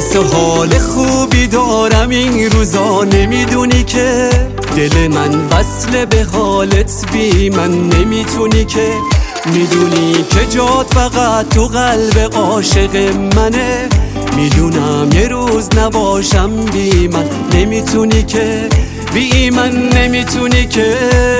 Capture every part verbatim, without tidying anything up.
واسه حال خوبی دارم این روزا، نمیدونی که دل من وصل به حالت بی من نمیتونی که، میدونی که جات فقط تو قلب عاشق منه، میدونم یه روز نباشم بی من نمیتونی که، بی من نمیتونی که.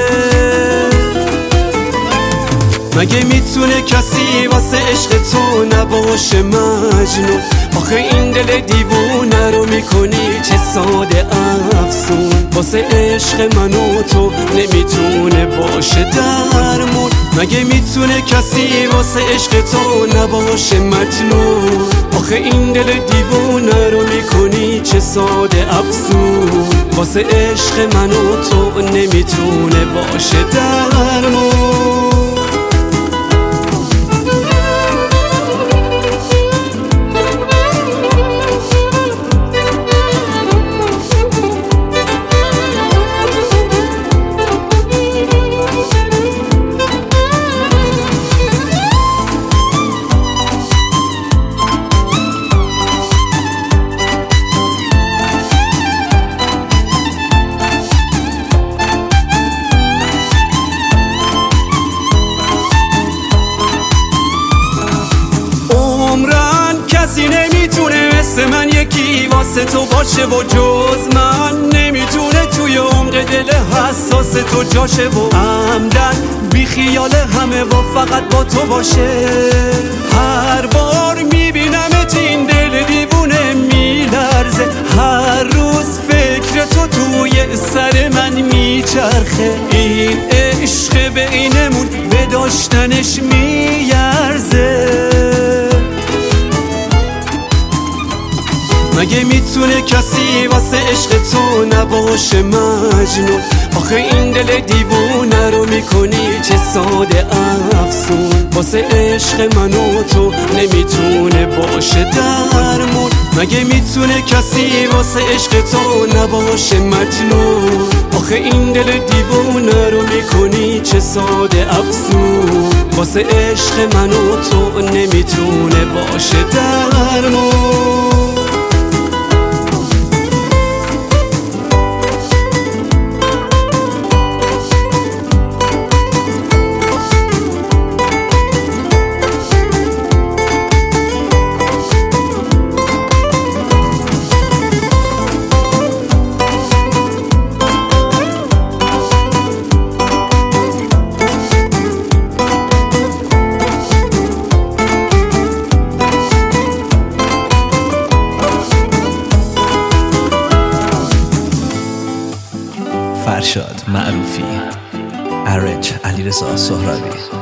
مگه میتونه کسی واسه عشق تو نباشه مجنون؟ آخه این دل دیوونه رو میکنی چه ساده افسون، واسه عشق من و تو نمیتونه باشه درمون. مگه میتونه کسی واسه عشق تو نباشه مجنون؟ آخه این دل دیوونه رو میکنی چه ساده افسون، واسه عشق من و تو نمیتونه باشه درمون. کسی نمیتونه مثل من یکی واسه تو باشه و جز من نمیتونه توی عمق دل حساس تو جاشه و عمدن بی خیال همه و فقط با تو باشه. هر بار میبینمت این دل دیوونه میلرزه، هر روز فکر تو توی سر من میچرخه، این عشق بینمون به داشتنش میارزه. مگه میتونه کسی واسه عشق تو نباشه مجنون؟ آخه این دل دیوونه رو میکنی چه ساده افسون، واسه عشق من و تو نمیتونه باشه درمون. مگه میتونه کسی واسه عشق تو نباشه مجنون؟ آخه این دل دیوونه رو میکنی چه ساده افسون، واسه عشق من و تو نمیتونه باشه درمون. فرشاد معروفی، ارنج علیرضا سهرابی.